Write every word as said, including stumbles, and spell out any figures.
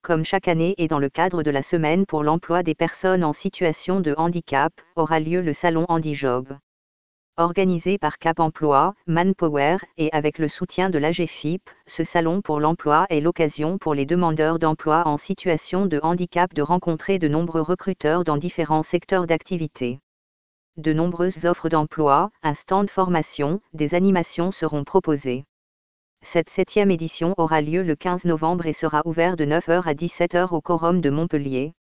comme chaque année et dans le cadre de la Semaine pour l'emploi des personnes en situation de handicap, aura lieu le salon HandiJob. Organisé par Cap Emploi, Manpower, et avec le soutien de l'A G F I P, ce salon pour l'emploi est l'occasion pour les demandeurs d'emploi en situation de handicap de rencontrer de nombreux recruteurs dans différents secteurs d'activité. De nombreuses offres d'emploi, un stand formation, des animations seront proposées. Cette septième édition aura lieu le quinze novembre et sera ouverte de neuf heures à dix-sept heures au Quorum de Montpellier.